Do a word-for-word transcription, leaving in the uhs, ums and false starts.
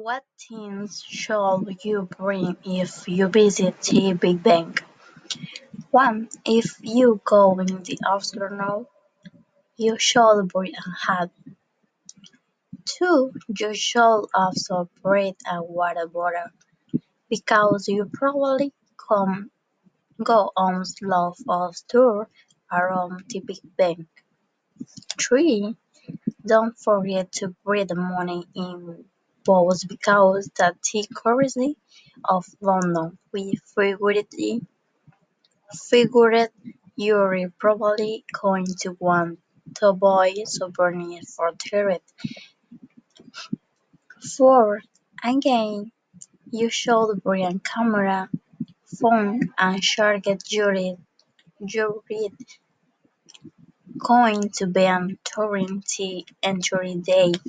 What things should you bring if you visit the Big Bang? one. If you go in the afternoon, you should bring a hat. two. You should also bring a water bottle because you probably come go on lots of tour around the Big Bang. three. Don't forget to bring the money in balls because the the currency of London we figured figured you're probably going to want to buy souvenirs for the four. Again, you should bring a camera, phone and charger you're you're going to be on touring the entire day.